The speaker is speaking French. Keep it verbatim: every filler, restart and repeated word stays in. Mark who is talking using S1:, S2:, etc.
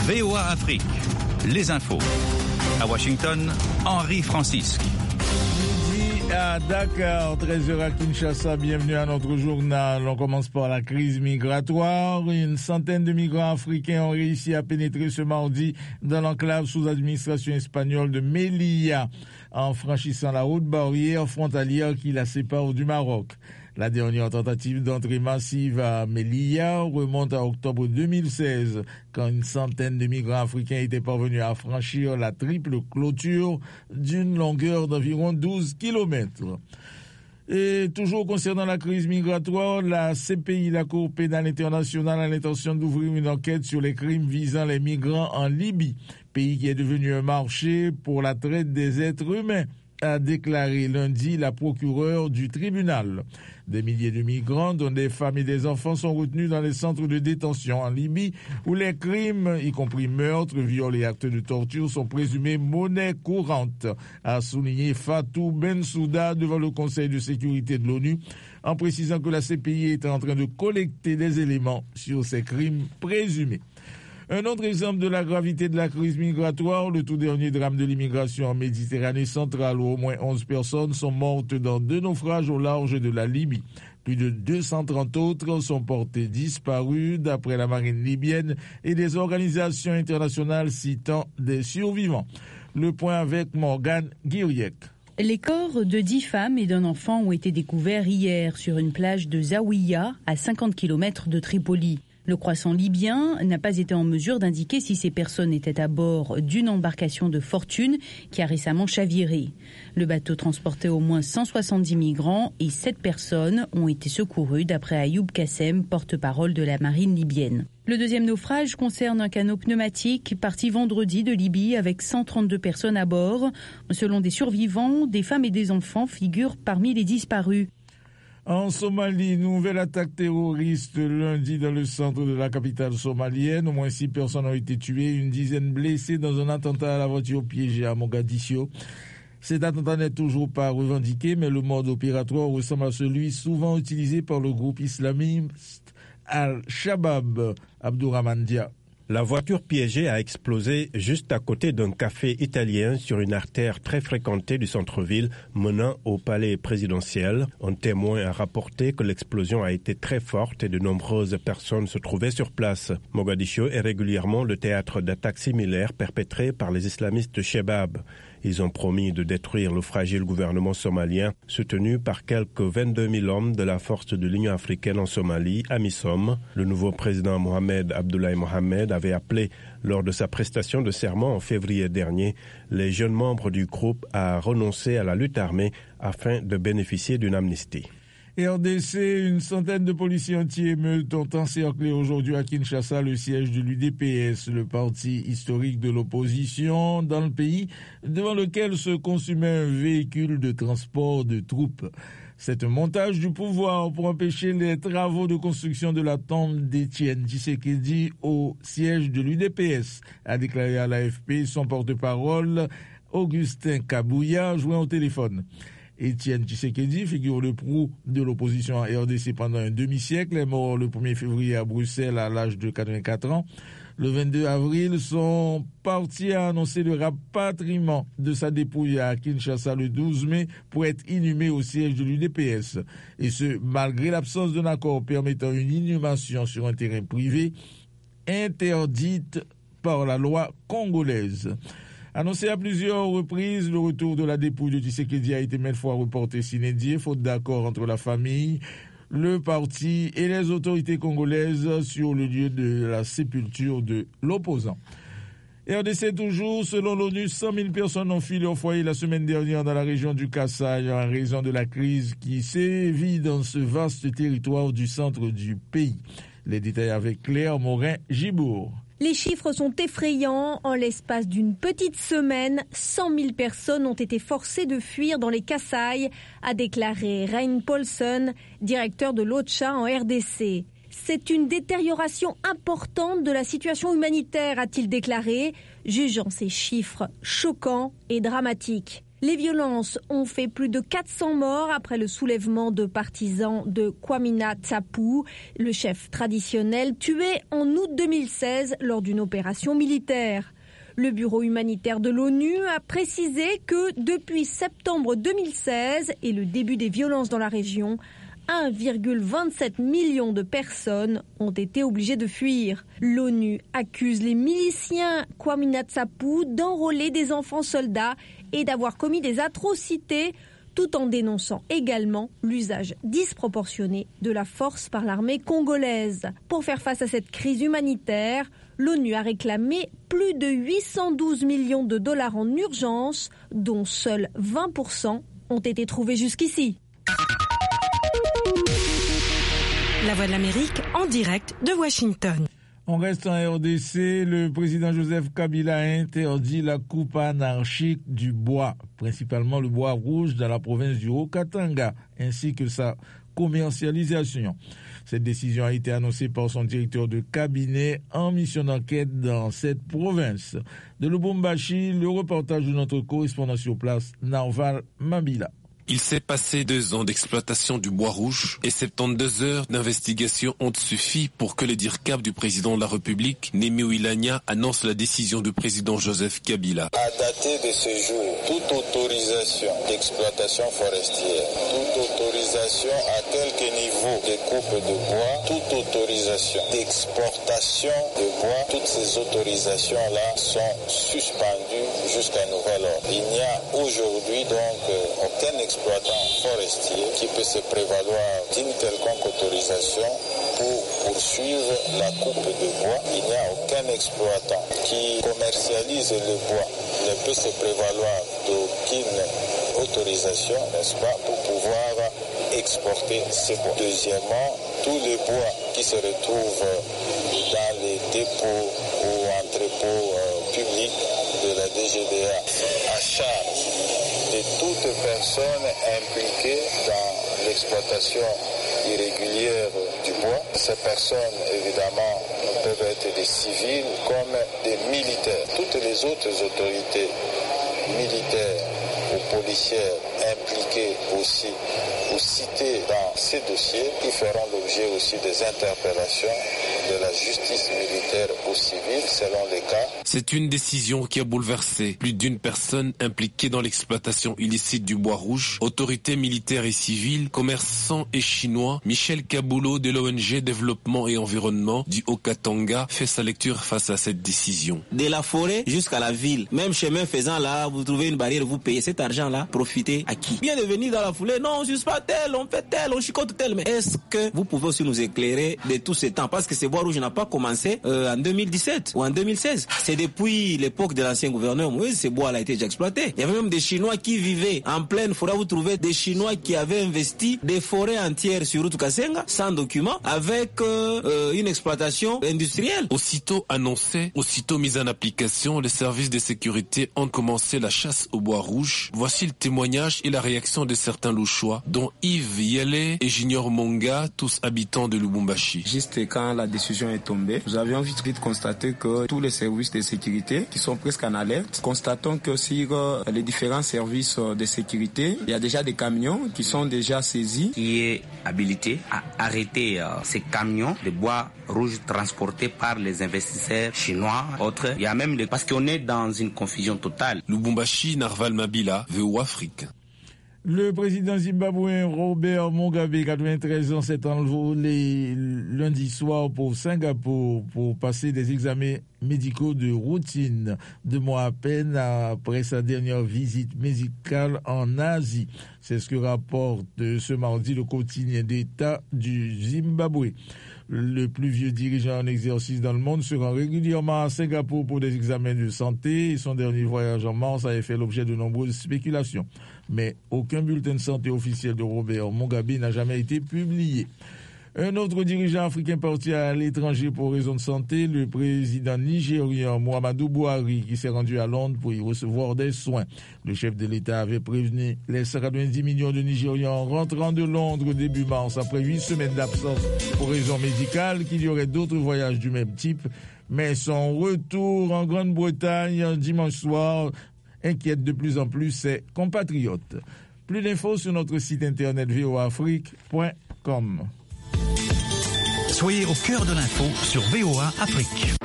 S1: V O A Afrique, les infos. À Washington, Henri Francisque.
S2: Midi à Dakar, treize heures à Kinshasa, bienvenue à notre journal. On commence par la crise migratoire. Une centaine de migrants africains ont réussi à pénétrer ce mardi dans l'enclave sous administration espagnole de Melilla, en franchissant la haute barrière frontalière qui la sépare du Maroc. La dernière tentative d'entrée massive à Melilla remonte à octobre deux mille seize, quand une centaine de migrants africains étaient parvenus à franchir la triple clôture d'une longueur d'environ douze kilomètres. Et toujours concernant la crise migratoire, la C P I, la Cour pénale internationale, a l'intention d'ouvrir une enquête sur les crimes visant les migrants en Libye, pays qui est devenu un marché pour la traite des êtres humains, a déclaré lundi la procureure du tribunal. Des milliers de migrants, dont des femmes et des enfants, sont retenus dans les centres de détention en Libye, où les crimes, y compris meurtres, viols et actes de torture, sont présumés monnaie courante, a souligné Fatou Bensouda devant le Conseil de sécurité de l'ONU, en précisant que la C P I est en train de collecter des éléments sur ces crimes présumés. Un autre exemple de la gravité de la crise migratoire, le tout dernier drame de l'immigration en Méditerranée centrale, où au moins onze personnes sont mortes dans deux naufrages au large de la Libye. Plus de deux cent trente autres sont portés disparus, d'après la marine libyenne et des organisations internationales citant des survivants. Le point avec Morgane Guiriec.
S3: Les corps de dix femmes et d'un enfant ont été découverts hier sur une plage de Zawiya, à cinquante kilomètres de Tripoli. Le croissant libyen n'a pas été en mesure d'indiquer si ces personnes étaient à bord d'une embarcation de fortune qui a récemment chaviré. Le bateau transportait au moins cent soixante-dix migrants et sept personnes ont été secourues d'après Ayoub Kassem, porte-parole de la marine libyenne. Le deuxième naufrage concerne un canot pneumatique parti vendredi de Libye avec cent trente-deux personnes à bord. Selon des survivants, des femmes et des enfants figurent parmi les disparus.
S2: En Somalie, nouvelle attaque terroriste lundi dans le centre de la capitale somalienne. Au moins six personnes ont été tuées, une dizaine blessées dans un attentat à la voiture piégée à Mogadiscio. Cet attentat n'est toujours pas revendiqué, mais le mode opératoire ressemble à celui souvent utilisé par le groupe islamiste Al-Shabaab. Abdourahman Dia.
S4: La voiture piégée a explosé juste à côté d'un café italien sur une artère très fréquentée du centre-ville menant au palais présidentiel. Un témoin a rapporté que l'explosion a été très forte et de nombreuses personnes se trouvaient sur place. Mogadiscio est régulièrement le théâtre d'attaques similaires perpétrées par les islamistes Shebab. Ils ont promis de détruire le fragile gouvernement somalien, soutenu par quelques vingt-deux mille hommes de la force de l'Union africaine en Somalie, AMISOM. Le nouveau président Mohamed Abdoulaye Mohamed avait appelé, lors de sa prestation de serment en février dernier, les jeunes membres du groupe à renoncer à la lutte armée afin de bénéficier d'une amnistie.
S2: R D C, une centaine de policiers anti-émeutes ont encerclé aujourd'hui à Kinshasa le siège de l'U D P S, le parti historique de l'opposition dans le pays, devant lequel se consumait un véhicule de transport de troupes. C'est un montage du pouvoir pour empêcher les travaux de construction de la tombe d'Étienne Tshisekedi au siège de l'U D P S, a déclaré à l'A F P son porte-parole Augustin Kabouya, joint au téléphone. Étienne Tshisekedi, figure de proue de l'opposition en R D C pendant un demi-siècle, est mort le premier février à Bruxelles à l'âge de quatre-vingt-quatre ans. Le vingt-deux avril, son parti a annoncé le rapatriement de sa dépouille à Kinshasa le douze mai pour être inhumé au siège de l'U D P S. Et ce, malgré l'absence d'un accord permettant une inhumation sur un terrain privé interdite par la loi congolaise. Annoncé à plusieurs reprises, le retour de la dépouille de Tshisekedi a été maintes fois reporté sine die, faute d'accord entre la famille, le parti et les autorités congolaises sur le lieu de la sépulture de l'opposant. R D C toujours, selon l'ONU, cent mille personnes ont fui leur foyer la semaine dernière dans la région du Kasaï en raison de la crise qui sévit dans ce vaste territoire du centre du pays. Les détails avec Claire Morin-Gibourg.
S5: Les chiffres sont effrayants. En l'espace d'une petite semaine, cent mille personnes ont été forcées de fuir dans les Kasaï, a déclaré Rein Paulsen, directeur de l'OCHA en R D C. C'est une détérioration importante de la situation humanitaire, a-t-il déclaré, jugeant ces chiffres choquants et dramatiques. Les violences ont fait plus de quatre cents morts après le soulèvement de partisans de Kwamina Tapu, le chef traditionnel tué en août deux mille seize lors d'une opération militaire. Le Bureau humanitaire de l'ONU a précisé que depuis septembre deux mille seize et le début des violences dans la région, un virgule vingt-sept million de personnes ont été obligées de fuir. L'ONU accuse les miliciens Kwamina Tapu d'enrôler des enfants soldats et d'avoir commis des atrocités, tout en dénonçant également l'usage disproportionné de la force par l'armée congolaise. Pour faire face à cette crise humanitaire, l'ONU a réclamé plus de huit cent douze millions de dollars en urgence, dont seuls vingt pour cent ont été trouvés jusqu'ici.
S6: La Voix de l'Amérique en direct de Washington.
S2: On reste en R D C. Le président Joseph Kabila a interdit la coupe anarchique du bois, principalement le bois rouge dans la province du Haut-Katanga, ainsi que sa commercialisation. Cette décision a été annoncée par son directeur de cabinet en mission d'enquête dans cette province. De Lubumbashi, le reportage de notre correspondant sur place, Narval Mabila.
S7: Il s'est passé deux ans d'exploitation du bois rouge et soixante-douze heures d'investigation ont suffi pour que le D I R C A B du président de la République, Némi Ouilania, annonce la décision du président Joseph Kabila.
S8: À dater de ce jour, toute autorisation d'exploitation forestière, toute autorisation à quelque niveau de coupe de bois, toute autorisation d'exportation de bois, toutes ces autorisations-là sont suspendues jusqu'à nouvel ordre. Il n'y a aujourd'hui donc aucun exploitation forestier qui peut se prévaloir d'une quelconque autorisation pour poursuivre la coupe de bois. Il n'y a aucun exploitant qui commercialise le bois ne peut se prévaloir d'aucune autorisation, n'est-ce pas, pour pouvoir exporter ces bois. Deuxièmement, tous les bois qui se retrouvent dans les dépôts ou entrepôts euh, publics de la D G D A à charge de toute personne impliquée dans l'exploitation irrégulière du bois. Ces personnes, évidemment, peuvent être des civils comme des militaires. Toutes les autres autorités militaires ou policières impliquées aussi ou citées dans ces dossiers, qui feront l'objet aussi des interpellations de la justice militaire ou civile selon les cas.
S7: C'est une décision qui a bouleversé plus d'une personne impliquée dans l'exploitation illicite du bois rouge. Autorités militaires et civiles, commerçants et chinois. Michel Kaboulot de l'O N G Développement et Environnement du Haut-Katanga fait sa lecture face à cette décision.
S9: De la forêt jusqu'à la ville, même chemin faisant là, vous trouvez une barrière, vous payez cet argent-là, profitez à qui? Bien de venir dans la foulée, non, on ne suce pas tel, on fait tel, on chicote tel. Mais est-ce que vous pouvez aussi nous éclairer de tout ce temps? Parce que ce bois rouge n'a pas commencé euh, en deux mille dix-sept ou en deux mille seize. C'est depuis l'époque de l'ancien gouverneur Moïse, ce bois-là a été déjà exploité. Il y avait même des Chinois qui vivaient en pleine forêt. Vous trouvez des Chinois qui avaient investi des forêts entières sur route Kasenga, sans document, avec euh, euh, une exploitation industrielle.
S7: Aussitôt annoncé, aussitôt mis en application, les services de sécurité ont commencé la chasse au bois rouge. Voici le témoignage et la réaction de certains Louchois, dont Yves Yele et Junior Monga, tous habitants de Lubumbashi.
S10: Juste quand la décision est tombée, nous avions vite vite constaté que tous les services de sécurité qui sont presque en alerte, constatons que sur les différents services de sécurité, il y a déjà des camions qui sont déjà saisis.
S11: Qui est habilité à arrêter euh, ces camions de bois rouge transportés par les investisseurs chinois, autres. Il y a même les... parce qu'on est dans une confusion totale.
S7: Lubumbashi, Narval Mabila, V O Afrique.
S2: Le président zimbabwéen Robert Mugabe, quatre-vingt-treize ans, s'est envolé lundi soir pour Singapour pour passer des examens médicaux de routine, deux mois à peine après sa dernière visite médicale en Asie. C'est ce que rapporte ce mardi le quotidien d'État du Zimbabwe. Le plus vieux dirigeant en exercice dans le monde se rend régulièrement à Singapour pour des examens de santé et son dernier voyage en mars avait fait l'objet de nombreuses spéculations. Mais aucun bulletin de santé officiel de Robert Mugabe n'a jamais été publié. Un autre dirigeant africain parti à l'étranger pour raison de santé, le président nigérian Muhammadu Buhari, qui s'est rendu à Londres pour y recevoir des soins. Le chef de l'État avait prévenu les cent quatre-vingt-dix millions de Nigérians rentrant de Londres début mars après huit semaines d'absence pour raison médicale qu'il y aurait d'autres voyages du même type. Mais son retour en Grande-Bretagne dimanche soir inquiète de plus en plus ses compatriotes. Plus d'infos sur notre site internet v o a afrique point com.
S1: Soyez au cœur de l'info sur V O A Afrique.